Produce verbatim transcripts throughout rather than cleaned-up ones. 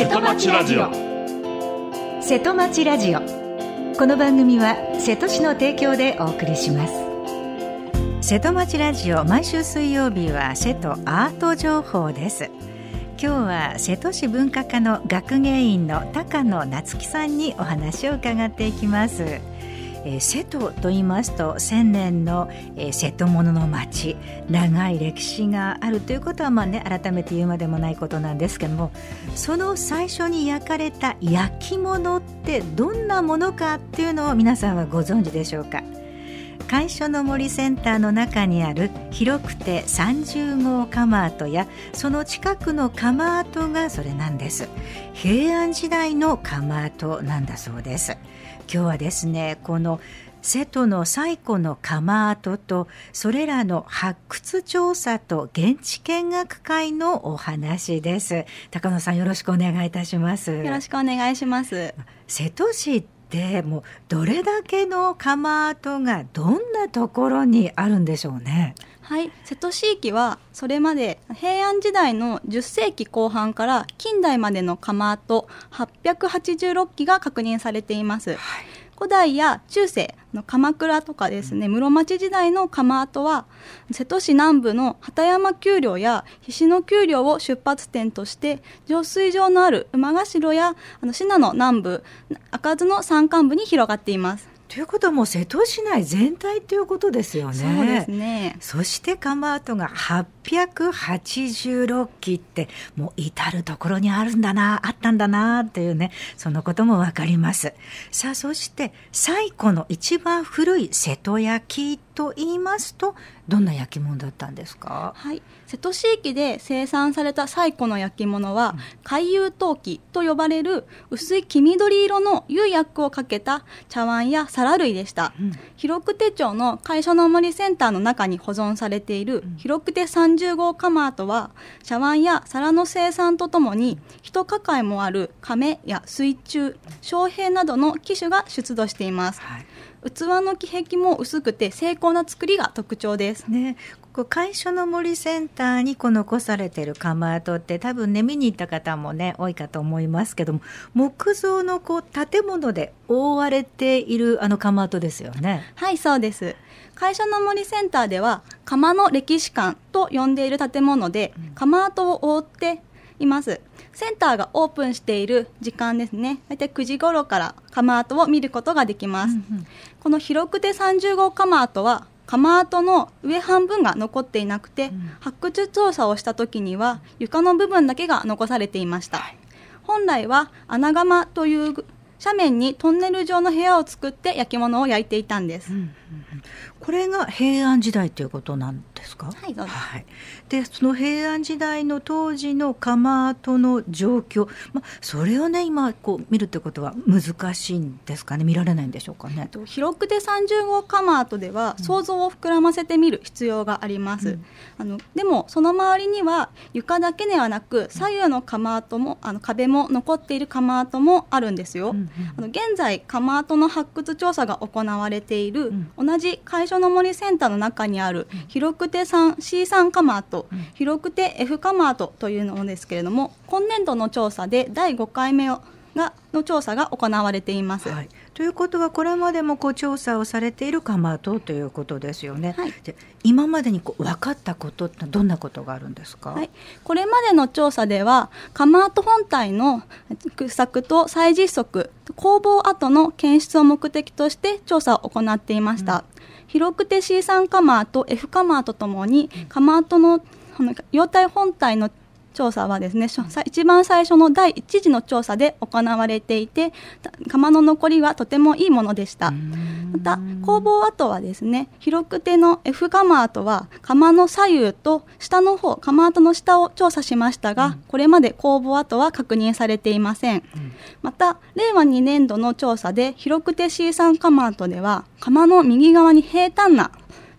瀬戸町ラジオ。瀬戸町ラジオ、この番組は瀬戸市の提供でお送りします。瀬戸町ラジオ、毎週水曜日は瀬戸アート情報です。今日は瀬戸市文化課の学芸員の高野夏樹さんにお話を伺っていきます。えー、瀬戸と言いますと千年の、えー、瀬戸物の町、長い歴史があるということは、まあね、改めて言うまでもないことなんですけども、その最初に焼かれた焼き物ってどんなものかっていうのを皆さんはご存知でしょうか。会所の森センターの中にある広くてさんじゅうごう窯跡やその近くの窯跡がそれなんです。平安時代の窯跡なんだそうです。今日はですね、この瀬戸の最古の窯跡とそれらの発掘調査と現地見学会のお話です。高野さん、よろしくお願いいたします。 よろしくお願いします。 瀬戸市ってもうどれだけの窯跡がどんなところにあるんでしょうね。 はい、瀬戸市域はそれまで平安時代のじゅっせいきこう半から近代までの窯跡はっぴゃくはちじゅうろっきが確認されています。はい、古代や中世の鎌倉とかですね、室町時代の窯跡は瀬戸市南部の鳩山丘陵や菱野丘陵を出発点として浄水場のある馬ヶ城やあの信濃南部、開かずの山間部に広がっています。 ということはもう瀬戸市内全体ということですよね。 そうですね。 そして窯跡がはっぴゃくはちじゅうろっきってもう至るところにあるんだな、あったんだなというね、そのこともわかります。さあ、そして最古の一番古い瀬戸焼と言いますとどんな焼き物だったんですか。 はい、瀬戸市域で生産された最古の焼き物は、うん、海釉陶器と呼ばれる薄い黄緑色の釉薬をかけた茶碗や皿類でした。うん、広久手町の会所の森センターの中に保存されている、うん、広久手さんじゅうごう窯跡は茶碗や皿の生産とともに一抱えもある亀や水中、小平などの機種が出土しています。はい、器の木壁も薄くて精巧な作りが特徴ですね。ここ会所の森センターにこう残されている窯跡って多分ね、見に行った方もね多いかと思いますけども、木造のこう建物で覆われているあの窯跡ですよね。 はい、そうです。会所の森センターでは窯の歴史館と呼んでいる建物で、窯跡を覆っています。センターがオープンしている時間ですね、だいたいくじ頃から窯跡を見ることができます。うんうん、この広久手さんじゅうごう窯跡は窯跡の上半分が残っていなくて、うん、発掘調査をした時には床の部分だけが残されていました。はい、本来は穴窯という斜面にトンネル状の部屋を作って焼き物を焼いていたんです。うんうんうん、 これが平安時代ということなんですか。 はい、そうです。 はい、でその平安時代の当時の窯跡の状況、ま、それをね今こう見るってことは難しいんですかね。見られないんでしょうかね。 広久手さんじゅうごう窯跡では想像を膨らませてみる必要があります。うん、あのでもその周りには床だけではなく左右の窯跡もあの壁も残っている窯跡もあるんですよ。うんうん、あの現在窯跡の発掘調査が行われている、うん、同じ会所の森センターの中にある広久手さん シーさん 窯跡、うん、広久手 F 窯跡というのですけれども、今年度の調査でだいごかいめをがの調査が行われています。 はい、ということはこれまでもこう調査をされている窯跡ということですよね。はい、で今までにこう分かったことってどんなことがあるんですか。 はい、これまでの調査では窯跡本体の掘削と再実測、工房跡の検出を目的として調査を行っていました。うん、広久手 シーさん 窯跡 F 窯跡ともに窯跡の様態本体の調査はですね、一番最初のだいいち次の調査で行われていて、窯の残りはとてもいいものでした。また工房跡はですね、広久手の F 窯跡は窯の左右と下の方、窯跡の下を調査しましたが、うん、これまで工房跡は確認されていません。うん、またれいわにねんどの調査で広久手 シーさん 窯跡では窯の右側に平坦な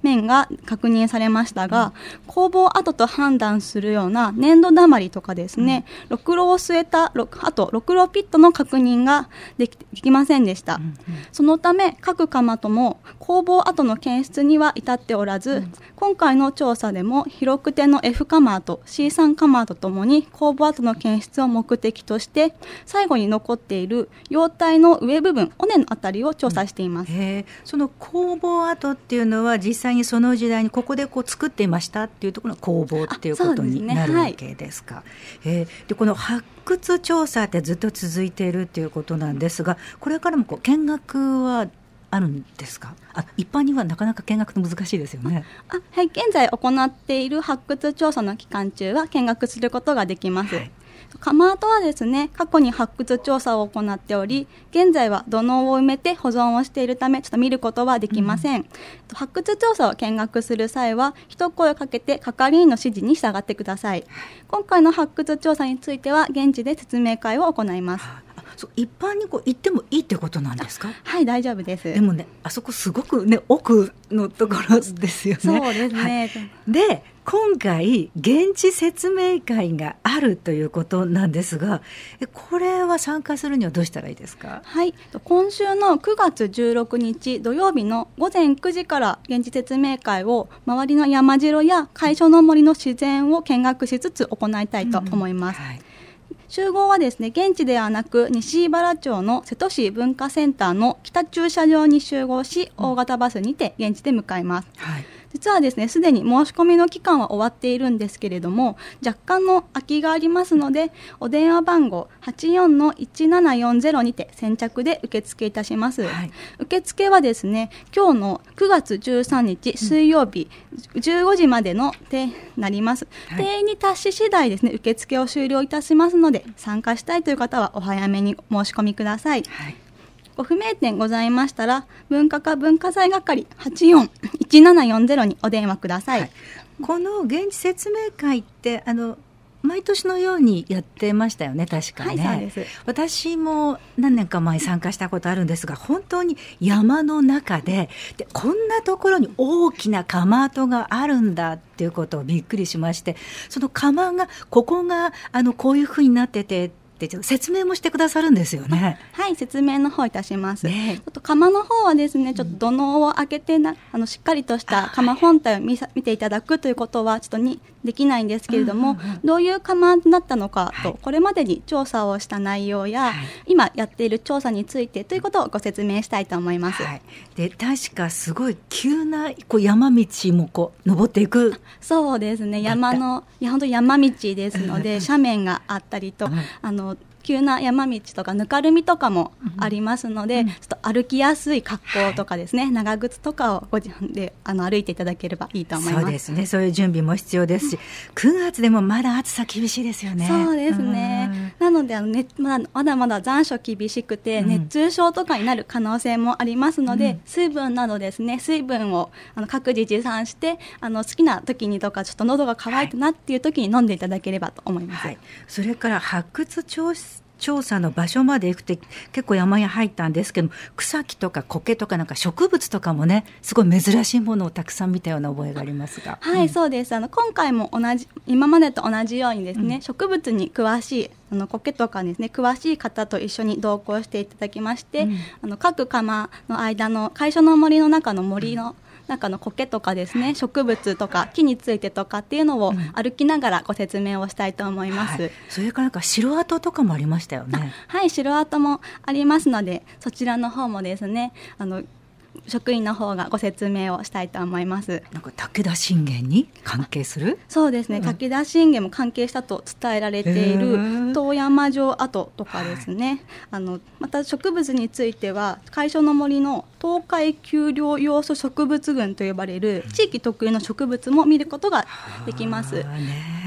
面が確認されましたが、うん、工房跡と判断するような粘土だまりとかですね、うん、ろくろを据えたあとろくろピットの確認がで き, できませんでした、うんうん、そのため各窯とも工房跡の検出には至っておらず、うん、今回の調査でも広くての F 窯跡 シースリー 窯跡ともに工房跡の検出を目的として最後に残っている様態の上部分尾根のあたりを調査しています、うん、 へその工房跡っていうのは実際にその時代にここでこう作っていましたっていうところの工房っていうことになるわけですか。えでこの発掘調査ってずっと続いているっていうことなんですが、これからもこう見学はあるんですか？あ一般にはなかなか見学って難しいですよね。 あ、はい、現在行っている発掘調査の期間中は見学することができます、はい。窯跡はですね、過去に発掘調査を行っており、現在は土のうを埋めて保存をしているためちょっと見ることはできません、うん、発掘調査を見学する際は一声をかけて係員の指示に従ってください。今回の発掘調査については現地で説明会を行います。 そう一般にこう行ってもいいってことなんですか？ はい、大丈夫です。 でもね、あそこすごくね奥のところですよね。 そうですね、 はい、で今回現地説明会があるということなんですが、これは参加するにはどうしたらいいですか？ はい、今週のくがつじゅうろくにち土曜日のごぜんくじから現地説明会を周りの山城や海所の森の自然を見学しつつ行いたいと思います、うん、はい。集合はですね、現地ではなく西茨町の瀬戸市文化センターの北駐車場に集合し、大型バスにて現地で向かいます、はい。実はですね、すでに申し込みの期間は終わっているんですけれども、若干の空きがありますので、お電話番号 はちよんのいちななよんゼロ にて先着で受付いたします、はい。受付はですね、今日のくがつじゅうさんにち水曜日、うん、じゅうごじまでの定なります、はい。定員に達し次第ですね、受付を終了いたしますので、参加したいという方はお早めに申し込みください、はい。ご不明点ございましたら文化課文化財係 はちよんいちななよんゼロ にお電話ください、はい。 この現地説明会ってあの毎年のようにやってましたよね、確かね。 はい、そうです。 私も何年か前参加したことあるんですが、本当に山の中 で, でこんなところに大きな窯跡があるんだっていうことをびっくりしまして、その窯がここがあのこういうふうになっててってちょっと説明もしてくださるんですよね。 はい、説明の方いたします、ね。ちょっと窯の方はですね、ちょっと土のうを開けてな、あのしっかりとした窯本体を 見, 見ていただくということはちょっとにできないんですけれども、うんうんうん、どういう窯だったのかと、はい、これまでに調査をした内容や、はい、今やっている調査についてということをご説明したいと思います、はい。 で確かすごい急なこう山道もこう登っていく。 そうですね、山のいや本当に山道ですので斜面があったりと、うん、あの急な山道とかぬかるみとかもありますので、うん、ちょっと歩きやすい格好とかですね、はい、長靴とかをご自分であの歩いていただければいいと思います。 そうですね、そういう準備も必要ですし、くがつでもまだ暑さ厳しいですよね。 そうですね、なのであの、ね、まだまだまだ残暑厳しくて、うん、熱中症とかになる可能性もありますので、うん、水分などですね、水分をあの各自持参してあの好きな時にとかちょっと喉が渇いたなっていう時に飲んでいただければと思います、はい。 それから発掘調査調査の場所まで行くと結構山に入ったんですけど、草木とか苔とかなんか植物とかもね、すごい珍しいものをたくさん見たような覚えがありますが。 はい、うん、そうです。あの今回も同じ今までと同じようにですね、うん、植物に詳しいあの苔とかですね、詳しい方と一緒に同行していただきまして、うん、あの各窯の間の海所の森の中の森の、うん中の苔とかですね、植物とか木についてとかっていうのを歩きながらご説明をしたいと思います、うんはい。 それからなんか城跡とかもありましたよね。 はい、城跡もありますので、そちらの方もですね、あの職員の方がご説明をしたいと思います。 なんか武田信玄に関係する？ そうですね、うん、武田信玄も関係したと伝えられている遠山城跡とかですね、はい、あのまた植物については海所の森の東海丘陵要素植物群と呼ばれる地域特有の植物も見ることができます、ね。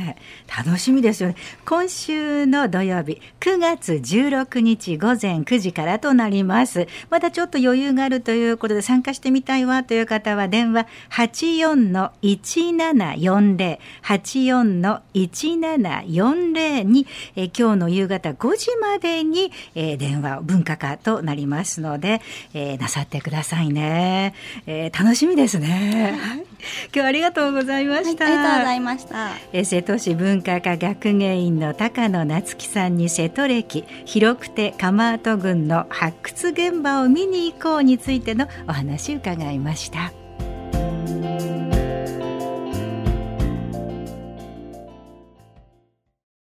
ね。楽しみですよね。今週の土曜日くがつじゅうろくにちごぜんくじからとなります。まだちょっと余裕があるということで参加してみたいわという方は電話 はちよんのいちななよんぜろ はちよんのいちななよんぜろ に、えー、今日の夕方ごじまでに、えー、電話文化課となりますので、えー、なさってくださいね。えー、楽しみですね。今日はありがとうございました。 はい、ありがとうございました。 えー、瀬戸市文化課学芸員の高野夏樹さんに瀬戸歴広くて蒲跡郡の発掘現場を見に行こうについてのお話を伺いました。